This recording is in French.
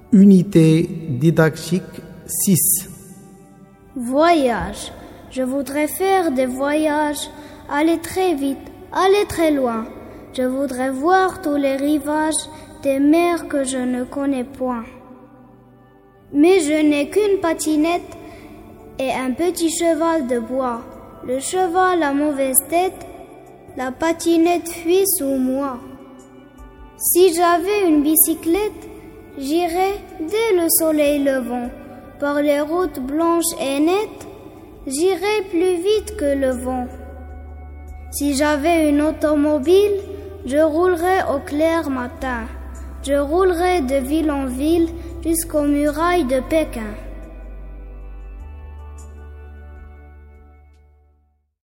Unité didactique 6. Voyage. Je voudrais faire des voyages, aller très vite, aller très loin. Je voudrais voir tous les rivages des mers que je ne connais point. Mais je n'ai qu'une patinette et un petit cheval de bois. Le cheval a mauvaise tête, la patinette fuit sous moi. Si j'avais une bicyclette, j'irais dès le soleil levant, par les routes blanches et nettes, j'irais plus vite que le vent. Si j'avais une automobile, je roulerais au clair matin. Je roulerais de ville en ville jusqu'aux murailles de Pékin.